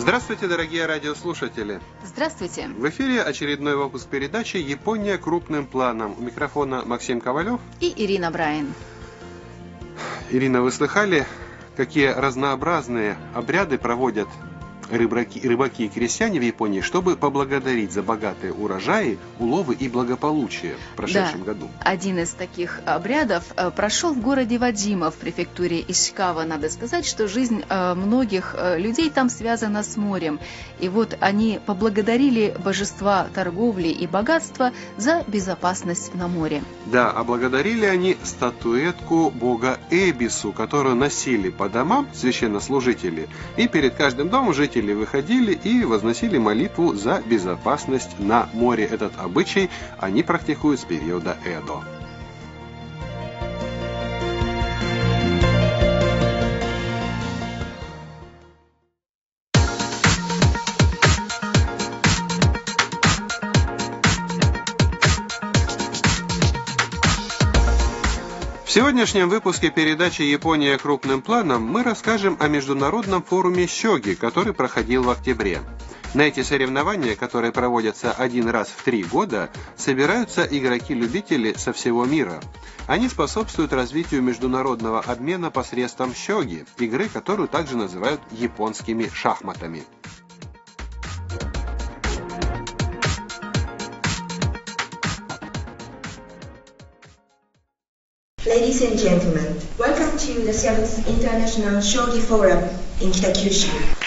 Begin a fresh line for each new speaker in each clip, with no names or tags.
Здравствуйте, дорогие радиослушатели!
Здравствуйте!
В эфире очередной выпуск передачи «Япония крупным планом». У микрофона Максим Ковалев
и Ирина Брайн.
Ирина, вы слыхали, какие разнообразные обряды проводят рыбаки и крестьяне в Японии, чтобы поблагодарить за богатые урожаи, уловы и благополучие в прошедшем году?
Один из таких обрядов прошел в городе Вадзима в префектуре Ишикава. Надо сказать, что жизнь многих людей там связана с морем. И вот они поблагодарили божества торговли и богатства за безопасность на море.
Да, а благодарили они статуэтку бога Эбису, которую носили по домам священнослужители, и перед каждым домом жители выходили и возносили молитву за безопасность на море. Этот обычай они практикуют с периода Эдо. В сегодняшнем выпуске передачи «Япония крупным планом» мы расскажем о международном форуме Сёги, который проходил в октябре. На эти соревнования, которые проводятся один раз в 3 года, собираются игроки-любители со всего мира. Они способствуют развитию международного обмена посредством сёги, игры, которую также называют японскими шахматами.
Ladies and gentlemen, welcome to the 7th International Shogi Forum in Kitakyushu.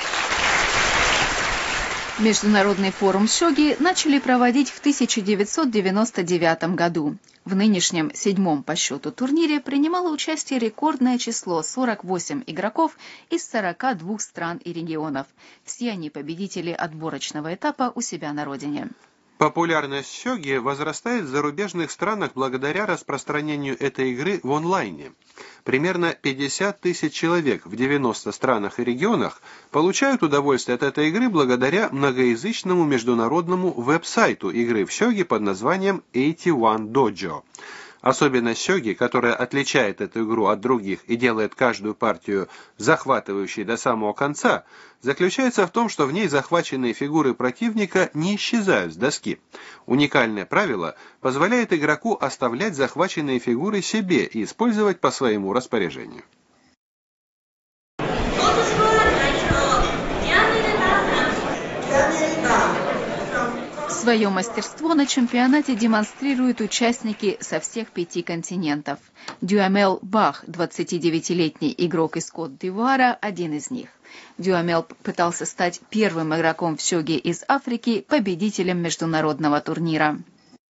Международный форум сёги начали проводить в 1999 году. В нынешнем 7-м по счету турнире принимало участие рекордное число 48 игроков из 42 стран и регионов. Все они победители отборочного этапа у себя на родине.
Популярность сёги возрастает в зарубежных странах благодаря распространению этой игры в онлайне. Примерно 50 тысяч человек в 90 странах и регионах получают удовольствие от этой игры благодаря многоязычному международному веб-сайту игры в сёги под названием 81 Dojo. Особенность сёги, которая отличает эту игру от других и делает каждую партию захватывающей до самого конца, заключается в том, что в ней захваченные фигуры противника не исчезают с доски. Уникальное правило позволяет игроку оставлять захваченные фигуры себе и использовать по своему распоряжению.
Свое мастерство на чемпионате демонстрируют участники со всех 5 континентов. Дюамел Бах, 29-летний игрок из Кот-д'Ивуара, один из них. Дюамел пытался стать первым игроком в сёге из Африки, победителем международного турнира.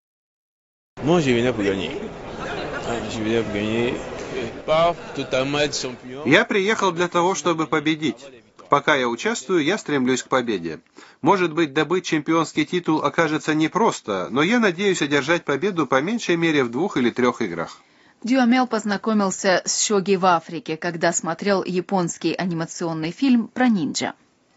Я приехал для того, чтобы победить. Пока я участвую, я стремлюсь к победе. Может быть, добыть чемпионский титул окажется непросто, но я надеюсь одержать победу по меньшей мере в 2 или 3 играх.
Дюамел познакомился с сёги в Африке, когда смотрел японский анимационный фильм про ниндзя.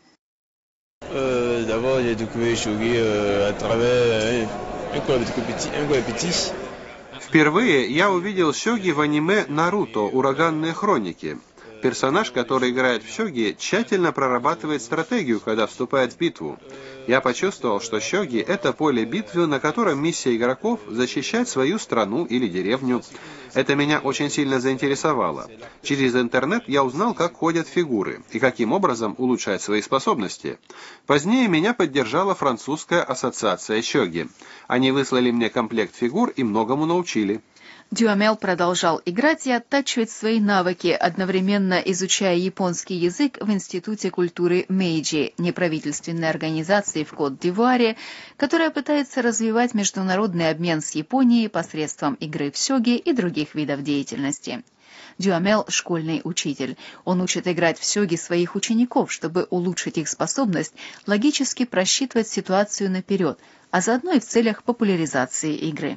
Впервые я увидел сёги в аниме «Наруто. Ураганные хроники». Персонаж, который играет в сёги, тщательно прорабатывает стратегию, когда вступает в битву. Я почувствовал, что сёги – это поле битвы, на котором миссия игроков – защищать свою страну или деревню. Это меня очень сильно заинтересовало. Через интернет я узнал, как ходят фигуры и каким образом улучшать свои способности. Позднее меня поддержала французская ассоциация сёги. Они выслали мне комплект фигур и многому научили.
Дюамел продолжал играть и оттачивать свои навыки, одновременно изучая японский язык в Институте культуры Мэйджи, неправительственной организации в Кот-д'Ивуаре, которая пытается развивать международный обмен с Японией посредством игры в сёги и других видов деятельности. Дюамел – школьный учитель. Он учит играть в сёги своих учеников, чтобы улучшить их способность логически просчитывать ситуацию наперед, а заодно и в целях популяризации игры.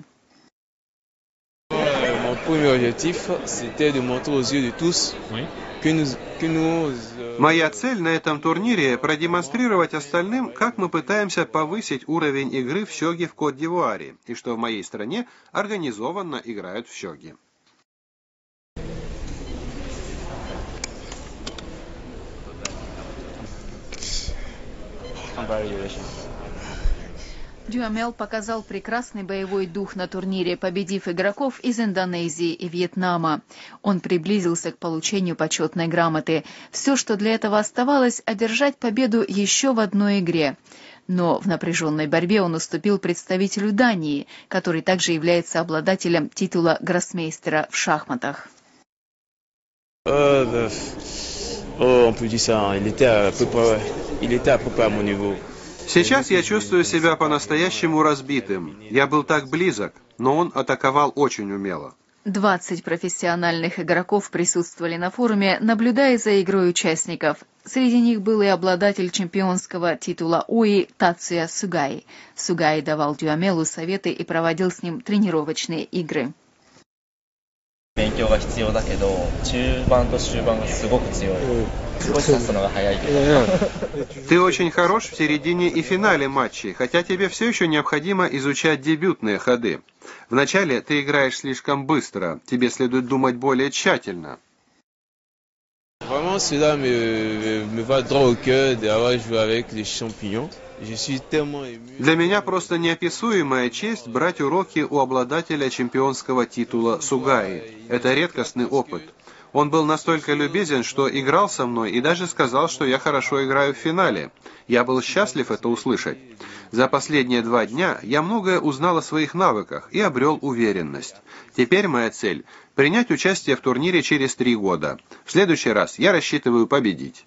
Моя цель на этом турнире – продемонстрировать остальным, как мы пытаемся повысить уровень игры в сёги в Кот-д'Ивуаре, и что в моей стране организованно играют в сёги.
Дюамел показал прекрасный боевой дух на турнире, победив игроков из Индонезии и Вьетнама. Он приблизился к получению почетной грамоты. Все, что для этого оставалось, одержать победу еще в одной игре. Но в напряженной борьбе он уступил представителю Дании, который также является обладателем титула гроссмейстера в шахматах.
Сейчас я чувствую себя по-настоящему разбитым. Я был так близок, но он атаковал очень умело.
20 профессиональных игроков присутствовали на форуме, наблюдая за игрой участников. Среди них был и обладатель чемпионского титула ОИ Тацуя Сугай. Сугай давал Дюамелу советы и проводил с ним тренировочные игры.
Ты очень хорош в середине и финале матчей, хотя тебе все еще необходимо изучать дебютные ходы. Вначале ты играешь слишком быстро, тебе следует думать более тщательно. Для меня просто неописуемая честь брать уроки у обладателя чемпионского титула Сугаи. Это редкостный опыт. Он был настолько любезен, что играл со мной и даже сказал, что я хорошо играю в финале. Я был счастлив это услышать. За последние 2 дня я многое узнал о своих навыках и обрел уверенность. Теперь моя цель – принять участие в турнире через 3 года. В следующий раз я рассчитываю победить.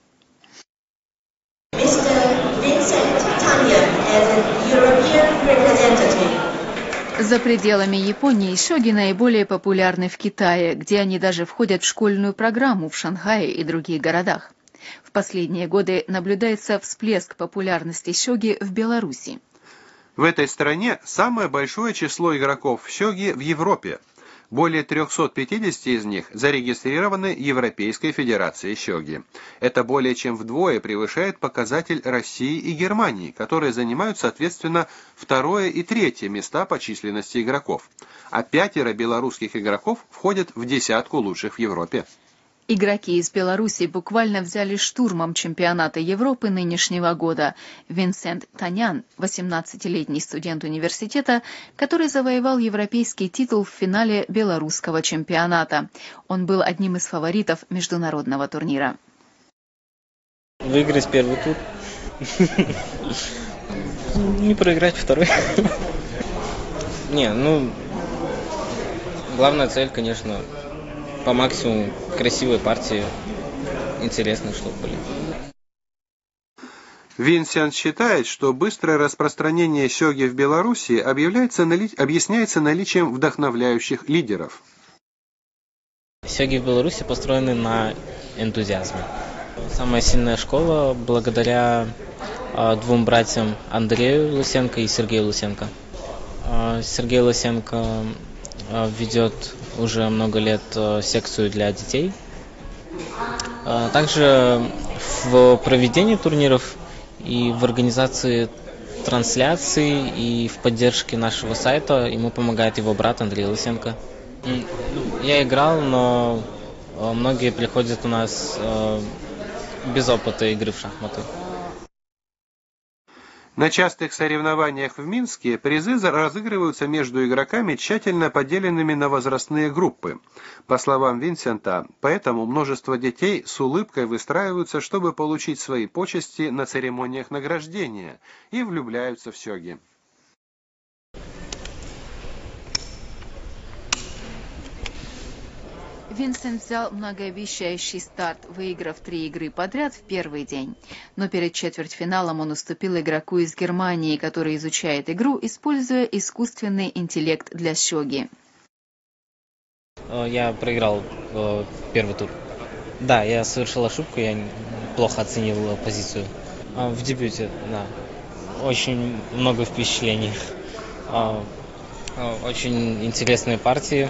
За пределами Японии шоги наиболее популярны в Китае, где они даже входят в школьную программу в Шанхае и других городах. В последние годы наблюдается всплеск популярности шоги в Беларуси.
В этой стране самое большое число игроков в шоги в Европе. Более 350 из них зарегистрированы Европейской Федерацией шоги. Это более чем вдвое превышает показатель России и Германии, которые занимают, соответственно, 2-е и 3-е места по численности игроков. А 5 белорусских игроков входят в 10 лучших в Европе.
Игроки из Беларуси буквально взяли штурмом чемпионата Европы нынешнего года. Винсент Танян, 18-летний студент университета, который завоевал европейский титул в финале белорусского чемпионата. Он был одним из фаворитов международного турнира.
Выиграть первый тур. Не проиграть второй. Главная цель, конечно, по максимуму красивые партии, интересно, чтобы были.
Винсент считает, что быстрое распространение шоги в Беларуси объясняется наличием вдохновляющих лидеров.
Шоги в Беларуси построены на энтузиазме. Самая сильная школа благодаря 2 братьям Андрею Лысенко и Сергею Лысенко. Сергей Лысенко ведет уже много лет секцию для детей. Также в проведении турниров и в организации трансляций и в поддержке нашего сайта ему помогает его брат Андрей Лысенко. Я играл, но многие приходят у нас без опыта игры в шахматы.
На частых соревнованиях в Минске призы разыгрываются между игроками, тщательно поделенными на возрастные группы. По словам Винсента, поэтому множество детей с улыбкой выстраиваются, чтобы получить свои почести на церемониях награждения, и влюбляются в шоги.
Винсент взял многообещающий старт, выиграв 3 игры подряд в первый день. Но перед четвертьфиналом он уступил игроку из Германии, который изучает игру, используя искусственный интеллект для шоги.
Я проиграл первый тур. Да, я совершил ошибку, я плохо оценил позицию. В дебюте, да. Очень много впечатлений. Очень интересные партии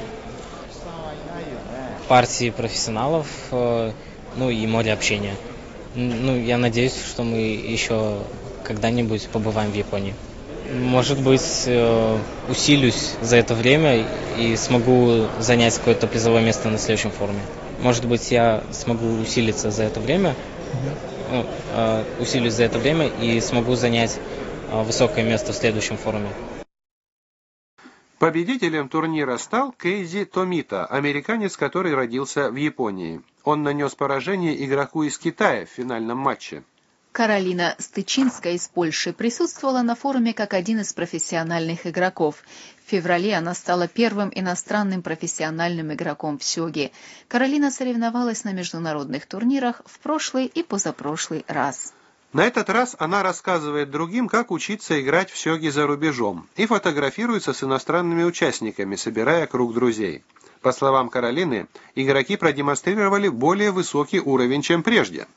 профессионалов, и море общения. Я надеюсь, что мы еще когда-нибудь побываем в Японии. Может быть, усилюсь за это время и смогу занять какое-то призовое место на следующем форуме. Может быть, я смогу усилиться за это время усилюсь за это время и смогу занять высокое место в следующем форуме.
Победителем турнира стал Кейзи Томита, американец, который родился в Японии. Он нанес поражение игроку из Китая в финальном матче.
Каролина Стычинская из Польши присутствовала на форуме как один из профессиональных игроков. В феврале она стала первым иностранным профессиональным игроком в сёге. Каролина соревновалась на международных турнирах в прошлый и позапрошлый раз.
На этот раз она рассказывает другим, как учиться играть в сёге за рубежом, и фотографируется с иностранными участниками, собирая круг друзей. По словам Каролины, игроки продемонстрировали более высокий уровень, чем прежде.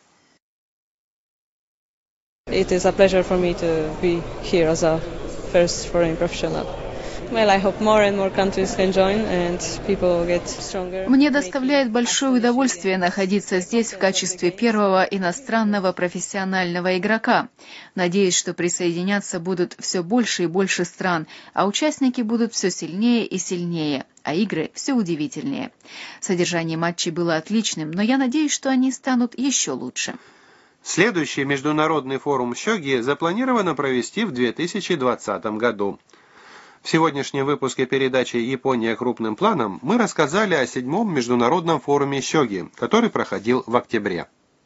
It is a pleasure for me to be here as a first foreign professional. Well, I hope more and more countries can join and people get stronger.
Мне доставляет большое удовольствие находиться здесь в качестве первого иностранного профессионального игрока. Надеюсь, что присоединяться будут все больше и больше стран, а участники будут все сильнее и сильнее, а игры все удивительнее. Содержание матчей было отличным, но я надеюсь, что они станут еще лучше.
Следующий международный форум сёги запланировано провести в 2020 году. В сегодняшнем выпуске передачи «Япония крупным планом» мы рассказали о 7-м международном форуме сёги, который проходил в октябре.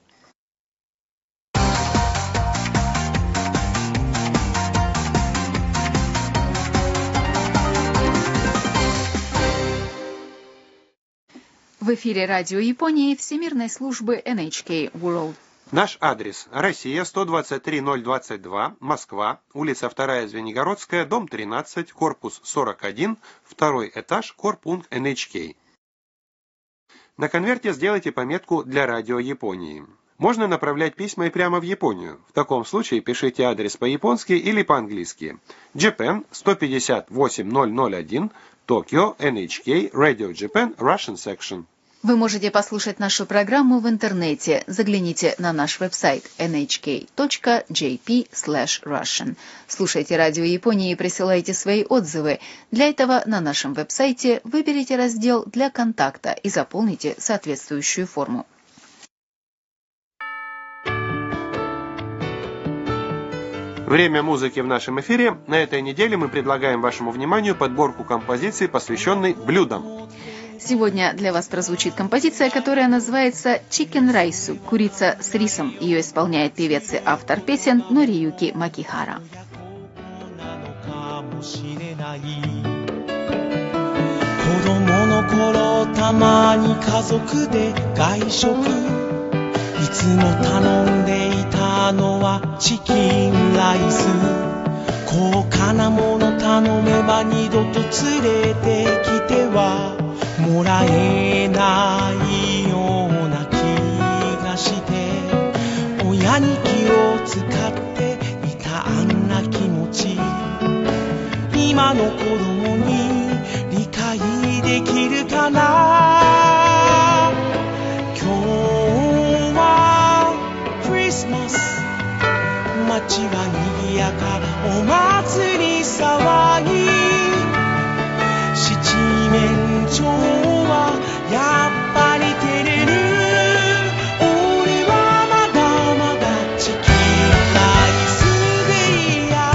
В эфире радио Японии Всемирной службы NHK World.
Наш адрес: Россия, 123-022, Москва, улица 2 Звенигородская, дом 13, корпус 41, второй этаж, корпункт NHK. На конверте сделайте пометку «Для радио Японии». Можно направлять письма и прямо в Японию. В таком случае пишите адрес по-японски или по-английски. Japan, 158-001, Токио, NHK, Radio Japan, Russian Section.
Вы можете послушать нашу программу в интернете. Загляните на наш веб-сайт nhk.jp/russian. Слушайте радио Японии и присылайте свои отзывы. Для этого на нашем веб-сайте выберите раздел «Для контакта» и заполните соответствующую форму.
Время музыки в нашем эфире. На этой неделе мы предлагаем вашему вниманию подборку композиций, посвященной блюдам.
Сегодня для вас прозвучит композиция, которая называется «Chicken Rice» – «Курица с рисом». Ее исполняет певец и автор песен Нориюки Макихара.
いつも頼んでいたのはチキンライス高価なもの頼めば二度と連れてきてはもらえないような気がして親に気を使っていたあんな気持ち今の子供に理解できるかな今日はクリスマス街は賑やかお祭り騒ぎ七面鳥はやっぱり照れる俺はまだまだチキンライスでいや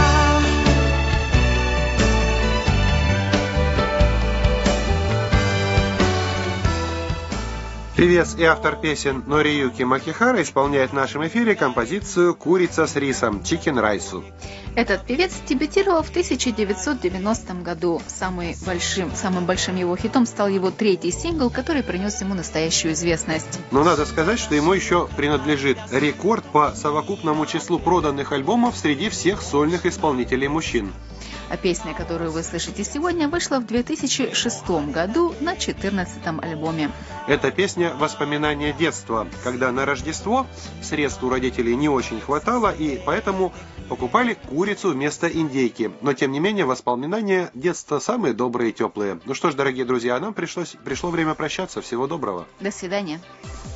Певец и автор песен Нориюки Макихара исполняет в нашем эфире композицию «Курица с рисом» Chicken Rice.
Этот певец дебютировал в 1990 году. Самым большим его хитом стал его третий сингл, который принес ему настоящую известность.
Но надо сказать, что ему еще принадлежит рекорд по совокупному числу проданных альбомов среди всех сольных исполнителей мужчин.
А песня, которую вы слышите сегодня, вышла в 2006 году на 14-м альбоме.
Эта песня «Воспоминания детства», когда на Рождество средств у родителей не очень хватало, и поэтому покупали курицу вместо индейки. Но, тем не менее, воспоминания детства самые добрые и теплые. Ну что ж, дорогие друзья, нам пришло время прощаться. Всего доброго.
До свидания.